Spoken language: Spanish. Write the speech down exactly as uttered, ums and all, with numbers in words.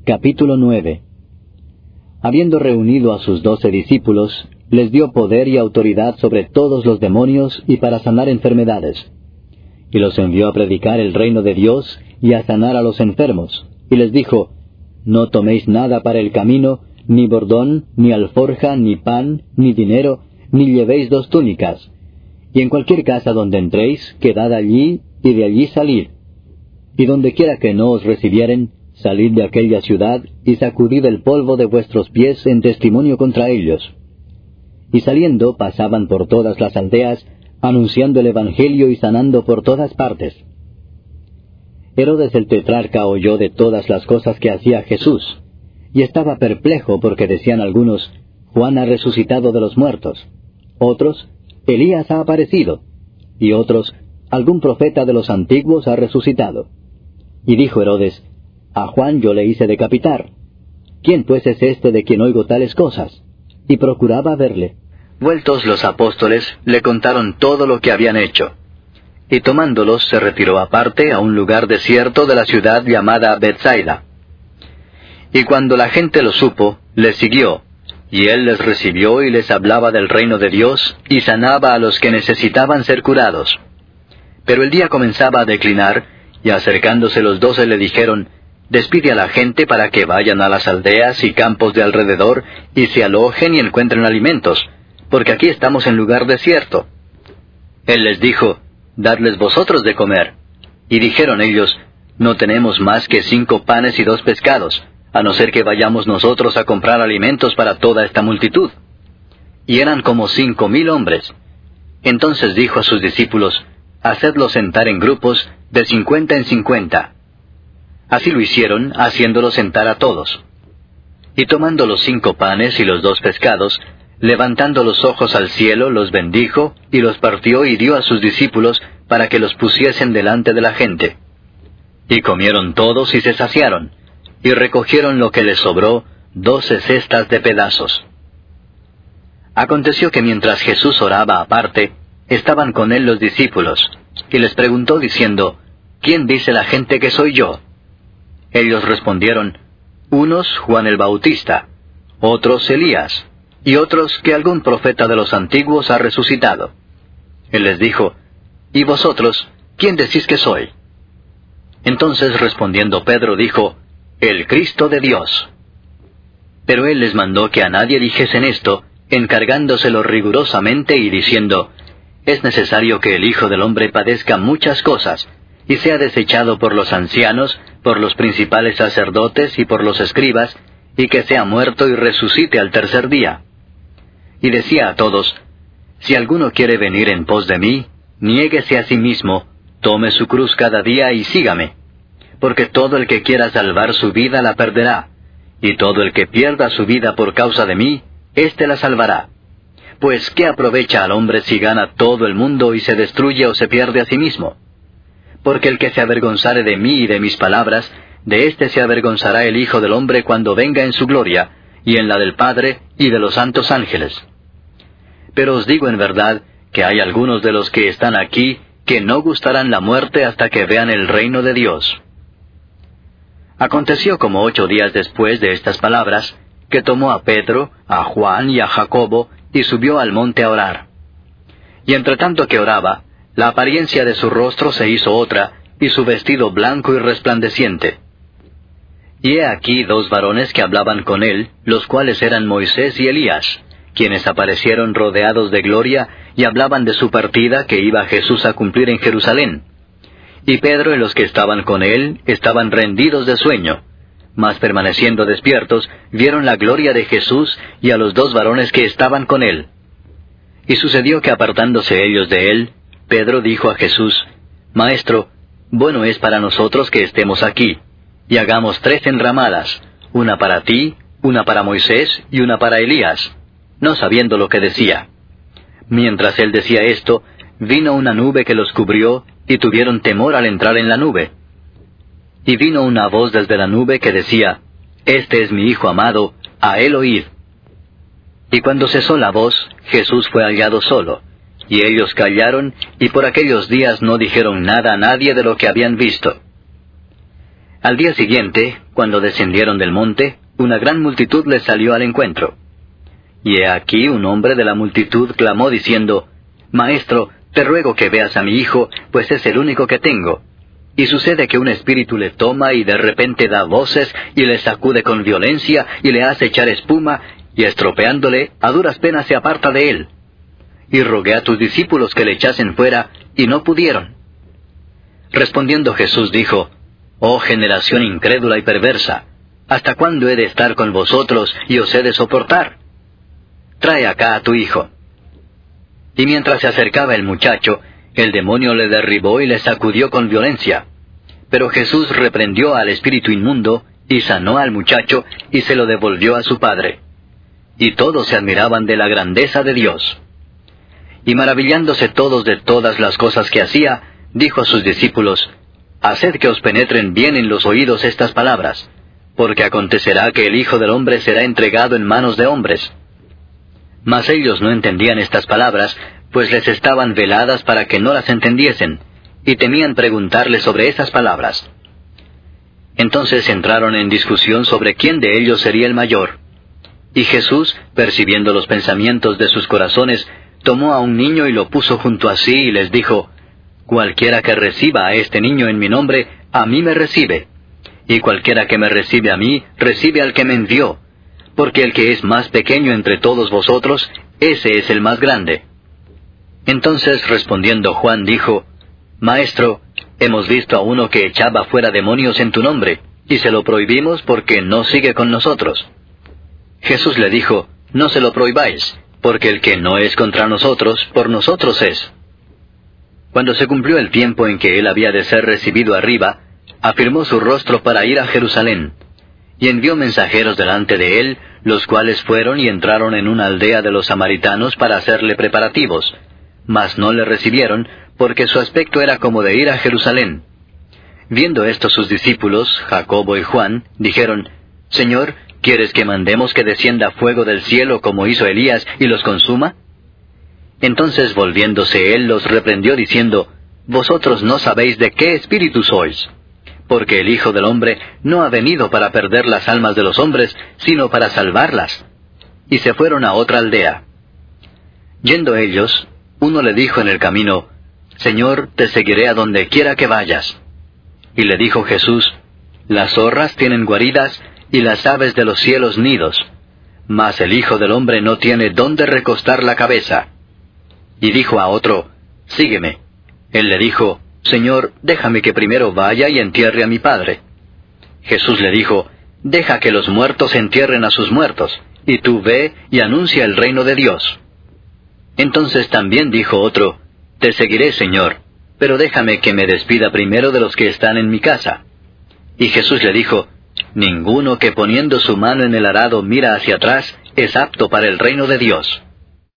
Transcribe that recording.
Capítulo nueve. Habiendo reunido a sus doce discípulos, les dio poder y autoridad sobre todos los demonios y para sanar enfermedades. Y los envió a predicar el reino de Dios y a sanar a los enfermos. Y les dijo, No toméis nada para el camino, ni bordón, ni alforja, ni pan, ni dinero, ni llevéis dos túnicas. Y en cualquier casa donde entréis, quedad allí, y de allí salid. Y donde quiera que no os recibieren, salid de aquella ciudad, y sacudid el polvo de vuestros pies en testimonio contra ellos. Y saliendo pasaban por todas las aldeas, anunciando el Evangelio y sanando por todas partes. Herodes el tetrarca oyó de todas las cosas que hacía Jesús, y estaba perplejo porque decían algunos, Juan ha resucitado de los muertos; otros, Elías ha aparecido; y otros, algún profeta de los antiguos ha resucitado. Y dijo Herodes, A Juan yo le hice decapitar. ¿Quién pues es este de quien oigo tales cosas? Y procuraba verle. Vueltos los apóstoles, le contaron todo lo que habían hecho. Y tomándolos, se retiró aparte a un lugar desierto de la ciudad llamada Bethsaida. Y cuando la gente lo supo, les siguió, y él les recibió y les hablaba del reino de Dios, y sanaba a los que necesitaban ser curados. Pero el día comenzaba a declinar, y acercándose los doce le dijeron, Despide a la gente para que vayan a las aldeas y campos de alrededor, y se alojen y encuentren alimentos, porque aquí estamos en lugar desierto. Él les dijo, Dadles vosotros de comer. Y dijeron ellos, No tenemos más que cinco panes y dos pescados, a no ser que vayamos nosotros a comprar alimentos para toda esta multitud. Y eran como cinco mil hombres. Entonces dijo a sus discípulos, Hacedlos sentar en grupos de cincuenta en cincuenta. Así lo hicieron, haciéndolos sentar a todos. Y tomando los cinco panes y los dos pescados, levantando los ojos al cielo, los bendijo, y los partió y dio a sus discípulos para que los pusiesen delante de la gente. Y comieron todos y se saciaron, y recogieron lo que les sobró, doce cestas de pedazos. Aconteció que mientras Jesús oraba aparte, estaban con él los discípulos, y les preguntó diciendo, ¿Quién dice la gente que soy yo? Ellos respondieron, unos Juan el Bautista, otros Elías, y otros que algún profeta de los antiguos ha resucitado. Él les dijo, ¿Y vosotros, quién decís que soy? Entonces respondiendo Pedro dijo, El Cristo de Dios. Pero él les mandó que a nadie dijesen esto, encargándoselo rigurosamente y diciendo, Es necesario que el Hijo del Hombre padezca muchas cosas, y sea desechado por los ancianos, por los principales sacerdotes y por los escribas, y que sea muerto y resucite al tercer día. Y decía a todos, Si alguno quiere venir en pos de mí, niéguese a sí mismo, tome su cruz cada día y sígame. Porque todo el que quiera salvar su vida la perderá, y todo el que pierda su vida por causa de mí, éste la salvará. Pues ¿qué aprovecha al hombre si gana todo el mundo y se destruye o se pierde a sí mismo? Porque el que se avergonzare de mí y de mis palabras, de éste se avergonzará el Hijo del Hombre cuando venga en su gloria, y en la del Padre y de los santos ángeles. Pero os digo en verdad, que hay algunos de los que están aquí, que no gustarán la muerte hasta que vean el reino de Dios. Aconteció como ocho días después de estas palabras, que tomó a Pedro, a Juan y a Jacobo, y subió al monte a orar. Y entre tanto que oraba, la apariencia de su rostro se hizo otra, y su vestido blanco y resplandeciente. Y he aquí dos varones que hablaban con él, los cuales eran Moisés y Elías, quienes aparecieron rodeados de gloria, y hablaban de su partida que iba Jesús a cumplir en Jerusalén. Y Pedro y los que estaban con él estaban rendidos de sueño, mas permaneciendo despiertos, vieron la gloria de Jesús y a los dos varones que estaban con él. Y sucedió que apartándose ellos de él, Pedro dijo a Jesús, Maestro, bueno es para nosotros que estemos aquí, y hagamos tres enramadas, una para ti, una para Moisés y una para Elías, no sabiendo lo que decía. Mientras él decía esto, vino una nube que los cubrió, y tuvieron temor al entrar en la nube. Y vino una voz desde la nube que decía, Este es mi Hijo amado, a él oíd. Y cuando cesó la voz, Jesús fue hallado solo, y ellos callaron, y por aquellos días no dijeron nada a nadie de lo que habían visto. Al día siguiente, cuando descendieron del monte, una gran multitud les salió al encuentro. Y he aquí un hombre de la multitud clamó diciendo, Maestro, te ruego que veas a mi hijo, pues es el único que tengo. Y sucede que un espíritu le toma y de repente da voces y le sacude con violencia y le hace echar espuma, y estropeándole, a duras penas se aparta de él. Y rogué a tus discípulos que le echasen fuera, y no pudieron. Respondiendo Jesús dijo, Oh generación incrédula y perversa, ¿hasta cuándo he de estar con vosotros y os he de soportar? Trae acá a tu hijo. Y mientras se acercaba el muchacho, el demonio le derribó y le sacudió con violencia. Pero Jesús reprendió al espíritu inmundo, y sanó al muchacho, y se lo devolvió a su padre. Y todos se admiraban de la grandeza de Dios. Y maravillándose todos de todas las cosas que hacía, dijo a sus discípulos, Haced que os penetren bien en los oídos estas palabras, porque acontecerá que el Hijo del Hombre será entregado en manos de hombres. Mas ellos no entendían estas palabras, pues les estaban veladas para que no las entendiesen, y temían preguntarle sobre esas palabras. Entonces entraron en discusión sobre quién de ellos sería el mayor. Y Jesús, percibiendo los pensamientos de sus corazones, tomó a un niño y lo puso junto a sí y les dijo, Cualquiera que reciba a este niño en mi nombre, a mí me recibe. Y cualquiera que me recibe a mí, recibe al que me envió. Porque el que es más pequeño entre todos vosotros, ese es el más grande. Entonces respondiendo Juan dijo, Maestro, hemos visto a uno que echaba fuera demonios en tu nombre, y se lo prohibimos porque no sigue con nosotros. Jesús le dijo, No se lo prohibáis, porque el que no es contra nosotros, por nosotros es. Cuando se cumplió el tiempo en que él había de ser recibido arriba, afirmó su rostro para ir a Jerusalén, y envió mensajeros delante de él, los cuales fueron y entraron en una aldea de los samaritanos para hacerle preparativos, mas no le recibieron, porque su aspecto era como de ir a Jerusalén. Viendo esto sus discípulos, Jacobo y Juan, dijeron, Señor, ¿quieres que mandemos que descienda fuego del cielo como hizo Elías y los consuma? Entonces volviéndose él los reprendió diciendo, Vosotros no sabéis de qué espíritu sois, porque el Hijo del Hombre no ha venido para perder las almas de los hombres, sino para salvarlas. Y se fueron a otra aldea. Yendo ellos, uno le dijo en el camino, Señor, te seguiré a donde quiera que vayas. Y le dijo Jesús, Las zorras tienen guaridas, y las aves de los cielos nidos, mas el Hijo del Hombre no tiene dónde recostar la cabeza. Y dijo a otro, Sígueme. Él le dijo, Señor, déjame que primero vaya y entierre a mi padre. Jesús le dijo, Deja que los muertos entierren a sus muertos, y tú ve y anuncia el reino de Dios. Entonces también dijo otro, Te seguiré, Señor, pero déjame que me despida primero de los que están en mi casa. Y Jesús le dijo, Ninguno que poniendo su mano en el arado mira hacia atrás, es apto para el reino de Dios.